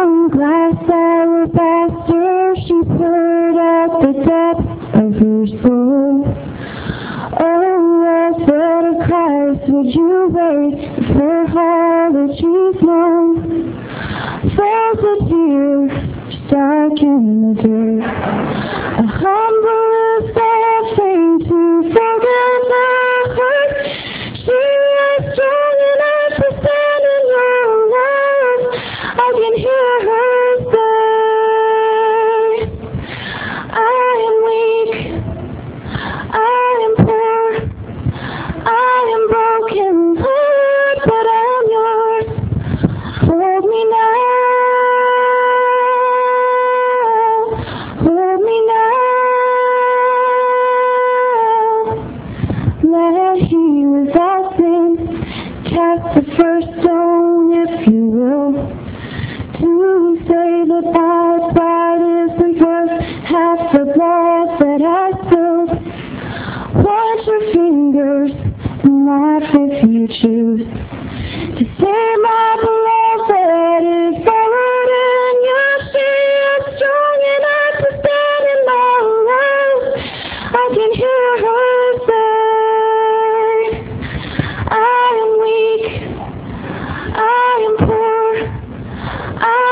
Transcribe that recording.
Some glass alabaster she poured at the depths of her soul. Oh, Lord, what a Christ would you wait for all that she's known? Falls a tear, dark in the dirt. A humble offering to forget my heart. She is strong enough to stand in your love. I can hear her say, I am weak, I am poor, I am broken, Lord, but I'm yours. Hold me now, hold me now. Let he without sin cast the first stone, if you will, to say that my pride isn't worth half the blood that I spilled. Watch your fingers and laugh if you choose to say my beloved is forward in your shield, strong enough to stand in my love. I can hear her say, I am weak, I am poor, I